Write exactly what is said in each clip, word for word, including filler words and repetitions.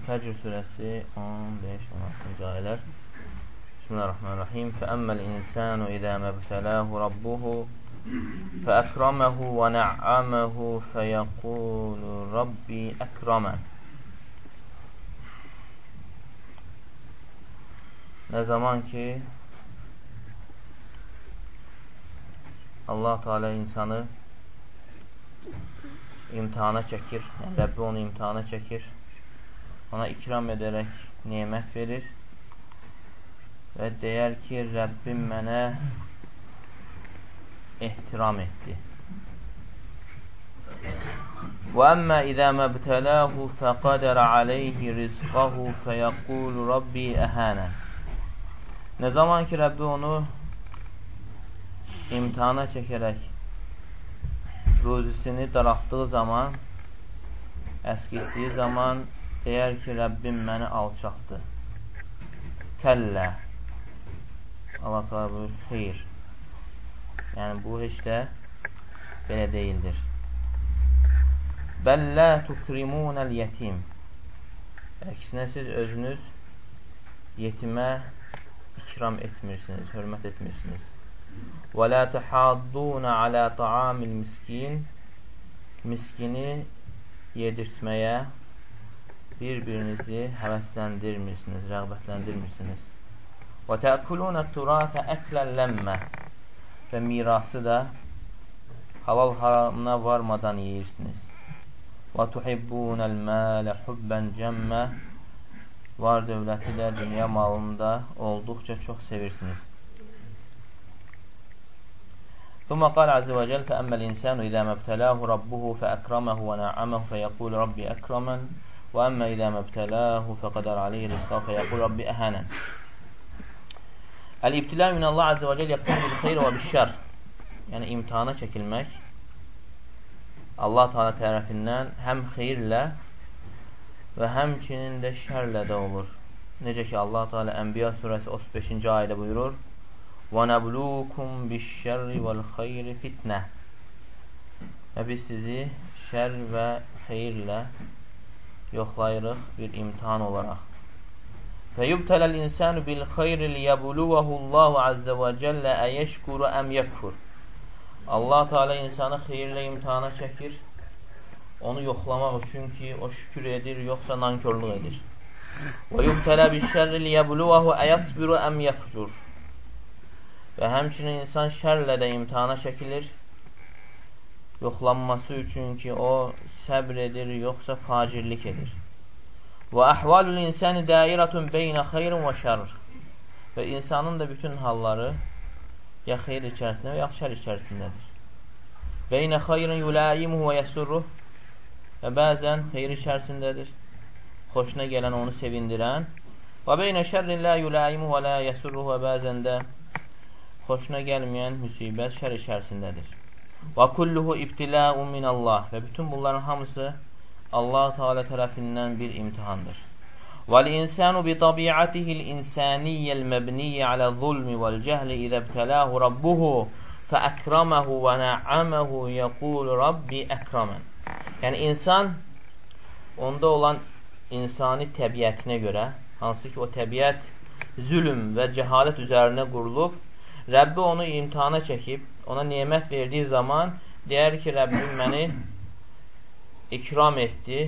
Fəcr surəsi on beş on altıncı ayələr. Bismillahirrahmanirrahim. Fəəmməl insanu izə məbtələhu rabbuhu fəəkrəməhu və nə'aməhu fəyəqulu rabbi əkrəmən. Nə zaman ki Allah Teala insanı imtihana çəkir, yəni Rəbbi onu imtihana çəkir, ona ikram edərək nemət verir və deyər ki, Rəbbim mənə ehtiram etdi. Və əmmə izə məbtələhu fəqədərə aleyhi rizqahu fəyəqulu rabbi əhənən. Nə zaman ki, Rəbbi onu imtihana çəkərək ruzisini daraltdığı zaman, əskiltdiyi zaman deyər ki, Rəbbim məni alçaqdı. Kəllə. Allah Teala buyur, xeyr. Yəni, bu heç də belə deyildir. Bəllə tukrimunəl yetim. Əksinə siz özünüz yetimə ikram etmirsiniz, hörmət etmirsiniz. Və lə təhaddunə alə taamil miskin. Miskini yedirtməyə bir-birinizi həvəsləndirmirsiniz, rəğbətləndirmirsiniz. Və təəkulunə turafə əkləl ləmmə. Və mirası da halal haramına varmadan yeyirsiniz. Və tuhibbunəl mələ hubbən cəmmə. Var dövləti də, dünya malında olduqca çox sevirsiniz. Thumma qala azze və cəl fəəmməl insanu izə məbtələhu rabbuhu fəəkrəməhu və nə'aməhu fəyəqulu rabbi əkrəmən. Və əmmə izə məbtələhu fəqədər aleyhi rizqahu fəyəqul rabbi əhənən. Əl-ibtilə minəllah azze və cəl yəqtum bil-xeyr və bil-şər. Yəni, imtihana çəkilmək Allah Teala tərəfindən həm xeyirlə və həmçinin də şərlə də olur. Necə ki, Allah Teala Ənbiya surəsi otuz beşinci ayədə buyurur: Və nəblukum biş-şərri vəl-xeyri fitnə. Və biz sizi şər və xeyirlə yoxlayırıq bir imtihan olaraq. Və yubtələl insanu bil-xeyri liyəbluvahullāhu azze və cəllə əyəşkuru əm yəkfur. Allah Teala insanı xeyirlə imtihana çəkir, onu yoxlamaq üçün ki, o şükür edir, yoxsa nankörlük edir. Və yubtələ bil-şərri liyəbluvahu əyəsbiru əm yəfcur. Və həmçinin insan şərlə də imtihana çəkilir, yoxlanması üçün ki, o səbr edir, yoxsa facirlik edir. Və əhvalul insani dairətun beynə xeyrin və şərr. Və insanın da bütün halları ya xeyr içərisində və ya şər içərisindədir. Beynə xeyrin yulayimuhu və yasurruh. Və bəzən xeyr içərisindədir, xoşuna gələn onu sevindirən. Və beynə şərrin la yulayimuhu və la yasurruh. Və bəzən də xoşuna gəlməyən müsibət şər içərisindədir. Və kulluhu ibtiləun minəllah. Və bütün bunların hamısı Allah Teala tərəfindən bir imtihandır. وَالْإِنسَانُ بِطَبِيعَتِهِ الْإِنسَانِيَّ الْمَبْنِيَّ عَلَى الظُّلْمِ وَالْجَهْلِ إِذَا ابْتَلَاهُ رَبُّهُ فَأَكْرَمَهُ وَنَعَّمَهُ يَقُولُ رَبِّ أَكْرَمَنِ. Yəni, insan onda olan insani təbiətinə görə, hansı ki, o təbiət zülm və cəhalət üzərində qurulub, Rəbbi onu imtihana çəkib, ona nemət verdiyi zaman deyər ki, Rəbbim məni ikram etdi,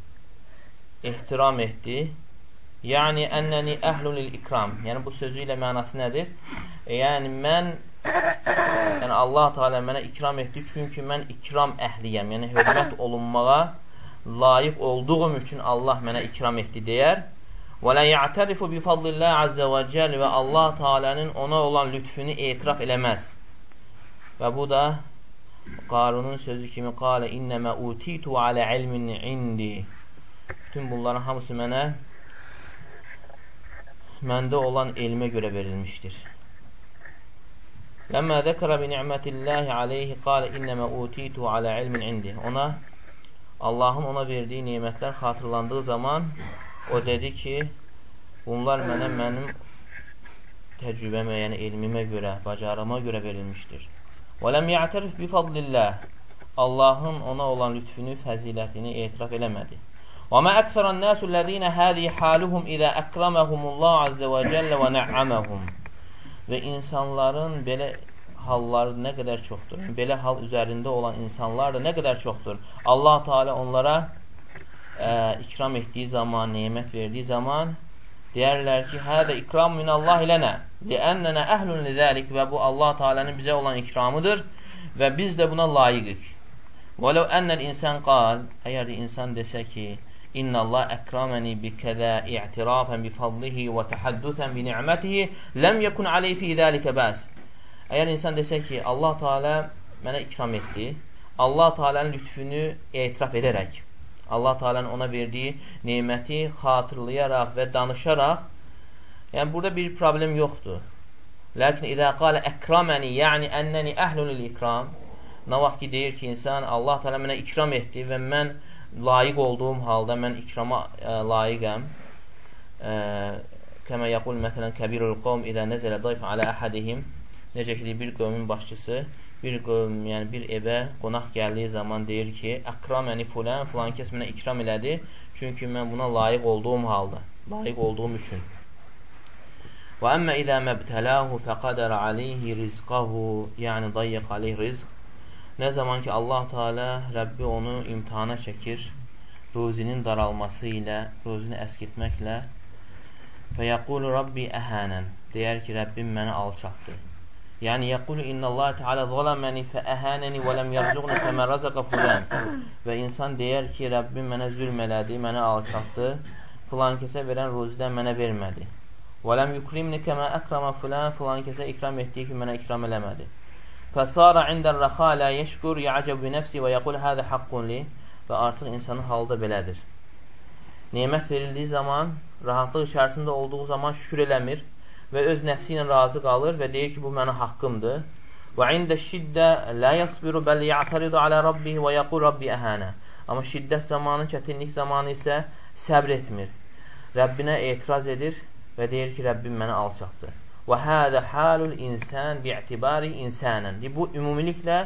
ehtiram etdi. Yəni, ənəni əhlun lil-ikram. Yəni, bu sözü ilə mənası nədir? E, yəni, mən, yəni, Allah Teala mənə ikram etdi, çünki mən ikram əhliyəm. Yəni, hörmət olunmağa layiq olduğum üçün Allah mənə ikram etdi deyər. Və lə ya'tərifu bi fadlillah azze və cəl. Və Allah Teala'nın ona olan lütfünü etiraf eləməz. Və bu da Qarunun sözü kimi qalə innəmə utitu alə ilmin indi. Bütün bunların hamısı mənə məndə olan elmə görə verilmişdir. Ləmmə zəkərə bi ni'mətillahi aleyhi qalə innəmə utitu alə ilmin indi. Ona, Allahın ona verdiyi nemətlər xatırlandığı zaman o dedi ki, bunlar mənə mənim təcrübəmə, yəni elmimə görə, bacarıma görə verilmişdir. Və ləm ya'tərif bi fadlillah. Allahın ona olan lütfünü, fəzilətini etiraf eləmədi. Və mə əksərən nəsullədinə həzi haluhum idə əkraməhumullah azze və cəllə və nə'aməhum. Və insanların belə halları nə qədər çoxdur. Belə hal üzərində olan insanlar da nə qədər çoxdur. Allah Teala onlara ə, ikram etdiyi zaman, nemət verdiyi zaman deyərlər ki, hədə ikram minallah ilənə liənnənə əhlun lidəlik və bu Allah Teala'nın bizə olan ikramıdır və biz də buna layiqik. Və ləv ennəl insan qal, əgər insan desə ki, İnnəllah əkraməni bi kədə i'tirafən bi fadlihi və təhəddüsən bi ni'mətihi ləm yəkun aleyh fi dəlikə bəs. Əgər insan desə ki, Allah Teala mənə ikram etdi, Allah Teala'nın lütfünü etiraf edərək, Allah Teala'nın ona verdiyi neməti xatırlayaraq və danışaraq, yəni burada bir problem yoxdur. Lakin idə qalə əkraməni, yəni ennəni əhlunil ikram, nə vaxt ki deyir ki, insan Allah Teala mənə ikram etdi və mən layiq olduğum halda mən ikrama ə, layiqəm. Kəmə yəqul məsələn kəbirul qovm idə nəzələ dayf alə əhədihim. Necə ki, bir qövmin başçısı bir qövm, yəni bir evə qonaq gəldiyi zaman deyir ki, əkraməni fulən, filan kəs mənə ikram elədi, çünki mən buna layiq olduğum halda, layiq olduğum üçün. Və əmmə idə məbtələhu fəqədər aleyhi rizqahu, yəni dayyiq aleyh rizq. Nə zaman ki, Allah Teala Rəbbi onu imtihana çəkir, ruzinin daralması ilə, ruzini əskitməklə və yəqulu Rabbi əhənən, deyər ki, Rəbbim məni alçaqdır. Yəni, yəqulu innəllahi Teala zaləməni fə əhənəni və ləm yərzuqni kəmə rəzəqə fulən. Və insan deyər ki, Rəbbim mənə zülm elədi, mənə alçaqdı, filan kəsə verən ruzidən mənə vermədi. Və ləm yukrimni kəmə əkrama fulən, filan kəsə ikram etdiyi ki, mənə ikram eləmədi. Fəsara indər rəxa lə yeşkur yəcəb bi nəfsi və yəqul hədə haqqun li. Və artıq insanın halı da belədir. Nemət verildiyi zaman, rahatlıq içərisində olduğu zaman şükür eləmir və öz nəfsi ilə razı qalır və deyir ki, bu mənim haqqımdır. Və ində şiddə lə yəsbiru bəl ya'taridu alə rabbihi və yəqul rabbi əhənə. Amma şiddət zamanı, çətinlik zamanı isə səbr etmir. Rəbbinə etiraz edir və deyir ki, Rəbbim mənə alçaqdır. Və hədə halul insan bi'tibari insanən. Bu, ümumiliklə,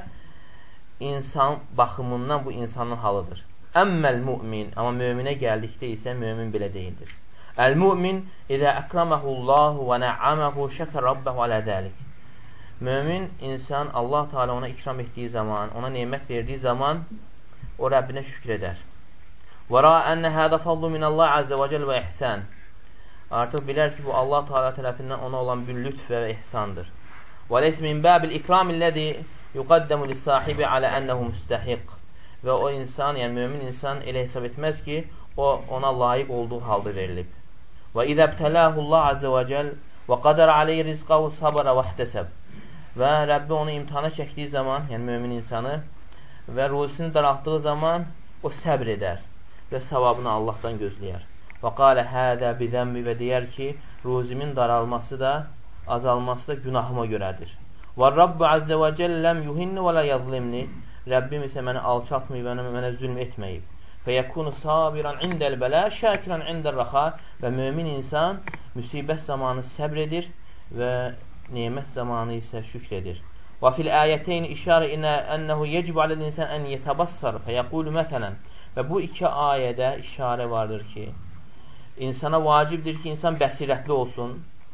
insan baxımından bu insanın halıdır. Əmməl mümin, amma möminə gəldikdə isə mömin belə deyildir. Əl-mümin, idə əkraməhullahu və nə'aməhu şəkər rabbəhu alə dəlik. Mömin insan, Allah Teala ona ikram etdiyi zaman, ona nemət verdiyi zaman, o Rəbbinə şükür edər. Və ra ənə hədə fadlu minəllah əzzə və cəl və ihsən. Artıq bilər ki, bu Allah Teala tərəfindən ona olan bir lütf və ihsandır. Və leys min bəbil ikramilləzi yuqaddəmu lissahibi alə ənəhu müstəhiq. Və o insan, yəni mömin insan elə hesab etməz ki, o ona layiq olduğu halda verilib. Və idə btələhullah azə və cəl və qadər aleyh rizqahu sabara və ihtəsəb. Və Rəbbi onu imtihana çəkdiyi zaman, yəni mömin insanı və ruzisini daraltdığı zaman o səbr edər və savabını Allahdan gözləyər. Və qalə hədə bidəmmi və deyər ki, ruzimin daralması da, azalması da günahıma görədir. Və Rabbi azə və cəlləm yuhinni və lə yazlimni. Rəbbim isə mənə alçatmayıb və mənə zülm etməyib. Və yəkunu sabiran indəl bələ, şəkirən indəl rəxa. Və mömin insan müsibət zamanı səbr edir və nemət zamanı isə şükr edir. Və fil ayətəyn işarə inə ənəhu yecib aləl insan ən yetəbassar və yəqulu məsələn. Və bu iki ayədə işarə vardır ki, İnsana vacibdir ki, insan bəsirətli olsun.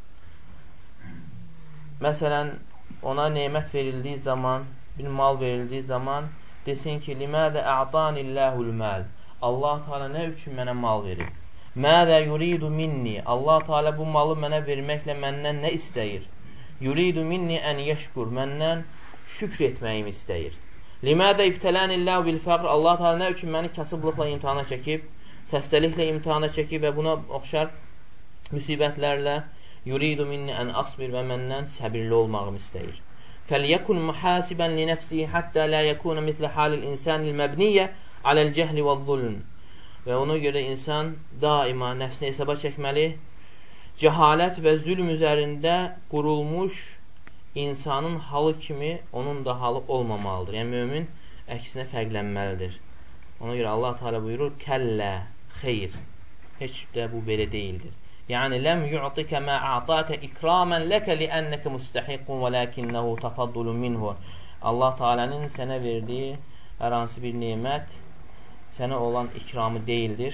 Məsələn, ona nemət verildiyi zaman, bir mal verildiyi zaman, desin ki, limədə ə'tanilləhul məl. Allah Teala nə üçün mənə mal verir? Mədə yuridu minni. Allah Teala bu malı mənə verməklə məndən nə istəyir? Yuridu minni ən yeşkur. Məndən şükr etməyimi istəyir. Limədə ibtələnilləhu bil fəqr. Allah Teala nə üçün məni kasıblıqla imtihana çəkib? Xəstəliklə imtihana çəkib və buna oxşar müsibətlərlə yuridu minni ən asbir və məndən səbirli olmağımı istəyir. Fəlyəkun mühasibən li nəfsihi həttə lə yəkuna mitlə halil insanil məbniyyə aləl cəhli və zulm. Və ona görə insan daima nəfsini hesaba çəkməli, cəhalət və zülm üzərində qurulmuş insanın halı kimi onun da halı olmamalıdır. Yəni, mömin əksinə fərqlənməlidir. Ona görə Allah Teala buyurur, kəllə, xeyr, heç də bu belə deyildir. Yəni, ləm yu'tikə mə a'təkə ikramən ləkə liənnəkə müstəhiqqun və ləkinnəhu tafaddulun minhu. Allah Teala'nın sənə verdiyi hər hansı bir nemət sənə olan ikramı deyildir.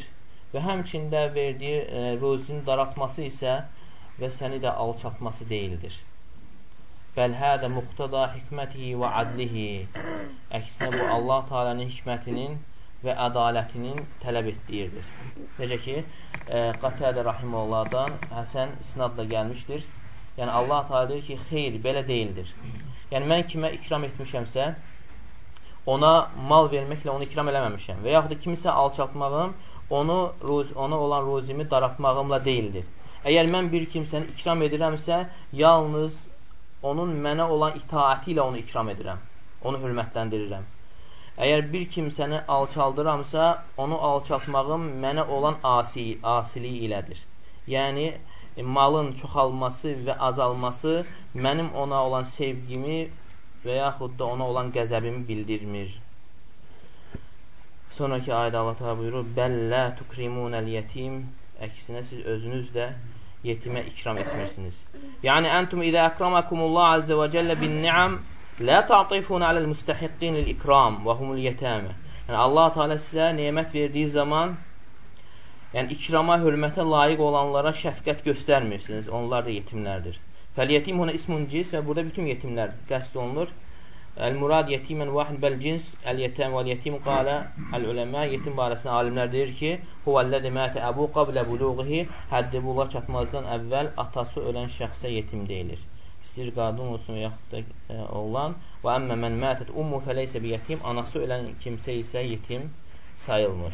və həmçində verdiyi e, ruzinin daraltması isə və səni də alçatması deyildir. Bəl hədə muqtada hikmətihi və adlihi. Əksinə bu Allah Teala'nın hikmətinin və ədalətinin tələb etdiyidir. Necə ki, e, Qatədə Rahiməllahdan Həsən isnadla gəlmişdir. Yəni Allah Teala deyir ki, xeyr, belə deyildir. Yəni mən kimə ikram etmişəmsə, ona mal verməklə onu ikram eləməmişəm. Və yaxud da kimisə alçaltmağım, onu, ona olan ruzimi daraltmağımla deyildir. Əgər mən bir kimsəni ikram edirəmsə, yalnız onun mənə olan itaəti ilə onu ikram edirəm. Onu hörmətləndirirəm. Əgər bir kimsəni alçaldıramsa, onu alçaltmağım mənə olan asi, asiliyi ilədir. Yəni, malın çoxalması və azalması mənim ona olan sevgimi və yaxud da ona olan qəzəbimi bildirmir. Sonraki ayədə Allah Teala buyurur: "Bəllə tukrimunəl yetim." Əksinə siz özünüz də yetimə ikram etmirsiniz. Yəni entum izə əkramakumullah azze və cəllə bin ni'am la ta'tifun aləl müstəhiqqin lil ikram və humul yetame. Yəni Allah Teala sizə nemət verdiyi zaman, yəni ikrama, hörmətə layiq olanlara şəfqət göstərmirsiniz. Onlar da yetimlərdir. Fəl-yetim huna ismun cins və burada bütün yetimlər qəsd olunur. El-murad yetimən vahid bəl-cins, el-yetem vəl-yetim qalə el-uləmə. Yetim barəsində alimlər deyir ki, huvəllədi mətə əbu qablə buluğihi, həddi buluğa çatmazdan əvvəl atası ölən şəxsə yetim deyilir. İstir qadın olsun və yaxud da e, oğlan. Və əmmə mən mətət ummu fəleysə bi yetim, anası ölən kimsə isə yetim sayılmır.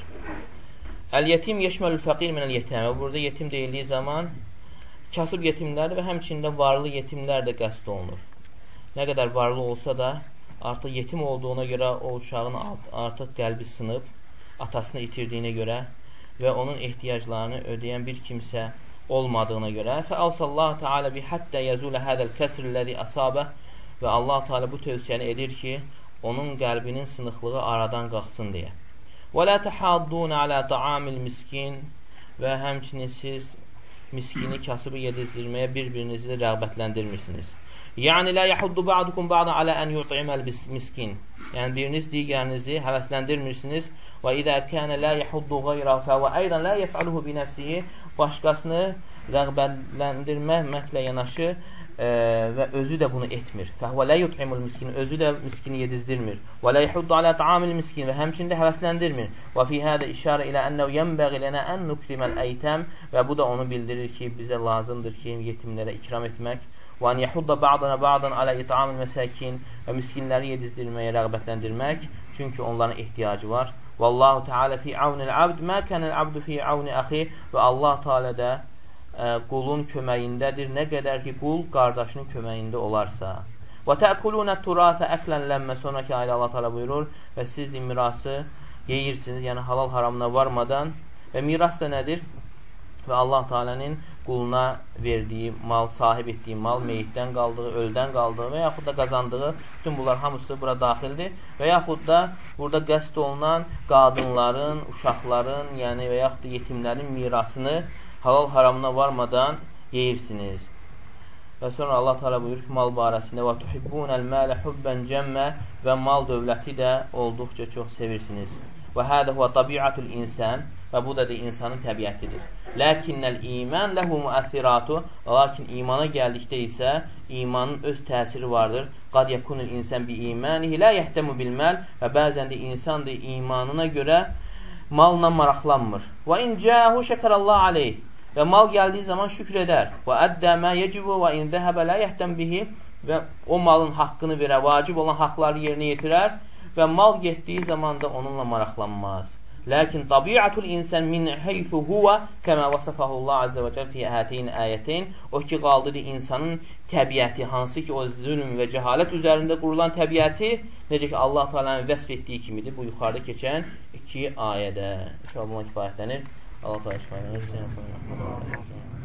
El-yetim yeşməlül fəqir minəl yetəmə. Burada yetim deyildiyi zaman kasıb yetimlərdir və həmçində varlı yetimlər də qəsd olunur. Nə qədər varlı olsa da, artıq yetim olduğuna görə o uşağın artıq qəlbi sınıb, atasını itirdiyinə görə və onun ehtiyaclarını ödəyən bir kimsə olmadığına görə fəavsallahu Teala bi hatta yazula hadal kasr'lezi asaba və Allah Teala bu tövsiyəni edir ki, onun qəlbinin sınıqlığı aradan qalxsın deyə. Və la tahaddun ala ta'amil miskin və həmçinin siz miskini, kasıbı yedizdirməyə bir-birinizi də rəğbətləndirmirsiniz. Yəni la yahuddu ba'dukum ba'dan ala an yut'imal miskin. Yəni biriniz digərinizi həvəsləndirmirsiniz. Və izə kana la yahuddu ghayrahu fa və aydan la yef'aluhu bi nefsihi. Başqasını rəğbətləndirməklə yanaşı e, və özü də bunu etmir. Fəhvə la yut'imul miskin. Özü də miskini yedizdirmir. Və la yahuddu ala ta'amil miskin və həmçində həvəsləndirmir. Və fi hada işarə ilə ennehu yenbəği lana an nukrimal aytam və bu da onu bildirir ki, bizə lazımdır ki, yetimlərə ikram etmək. Və an yahudda ba'dana ba'dan ala it'amil məsakin və miskinləri yedizdirməyə rəğbətləndirmək, çünki onların ehtiyacı var. Vallahu Teala fi aunil abd ma kanal abdu fi auni axi və Allah Teala da ə, qulun köməyindədir, nə qədər ki qul qardaşının köməyində olarsa. Və ta'kuluna turata aklan lamma, sonraki ayədə Allah Teala buyurur və siz də mirası yeyirsiniz, yəni halal haramına varmadan. Və miras da nədir? Və Allah Teala'nın quluna verdiyi mal, sahib etdiyi mal, meyitdən qaldığı, öldən qaldığı və yaxud da qazandığı, bütün bunlar hamısı bura daxildir. Və yaxud da burada qəsd olunan qadınların, uşaqların, yəni və yaxud da yetimlərin mirasını halal haramına varmadan yeyirsiniz. Və sonra Allah Teala buyurur ki, mal barəsində və tuhibbunəl mələ hubban cəmmə və mal dövləti də olduqca çox sevirsiniz. Və hədə huvə tabiatul insan və bu da da insanın təbiətidir. Lakinnəl iman ləhu müəthiratu, lakin imana gəldikdə isə imanın öz təsiri vardır. Qad yakunul insan bi imanihi la yehtemu bil mal və bəzən də insan da imanına görə malla maraqlanmır. Və in cəhu şəkerallahu aleyh və mal gəldiyi zaman şükür edər. Və əddə mə yecibu və in zəhəbə la yehtem bihi və o malın haqqını verər, vacib olan haqları yerinə yetirər və mal getdiyi zaman da onunla maraqlanmaz. Lakin tabiatul insan min haythu huwa kama vasafahu Allah azza və cəl fi hatayn ayətin, o ki qaldıdır insanın təbiəti, hansı ki o zülm və cəhalət üzərində qurulan təbiəti, necə ki Allah Teala'nın vəsf etdiyi kimidir bu yuxarıda keçən iki ayədə. İnşallah buna kifayətlənir. Allah Teala kifayətlənir.